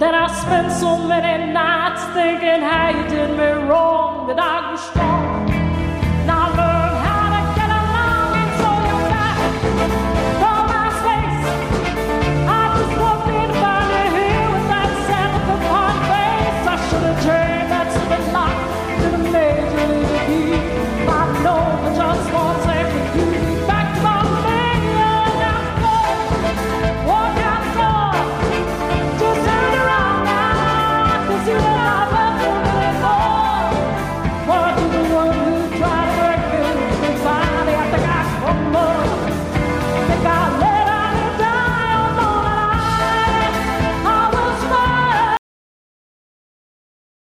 That I spent so many nights thinking how you did me wrong, that I grew strong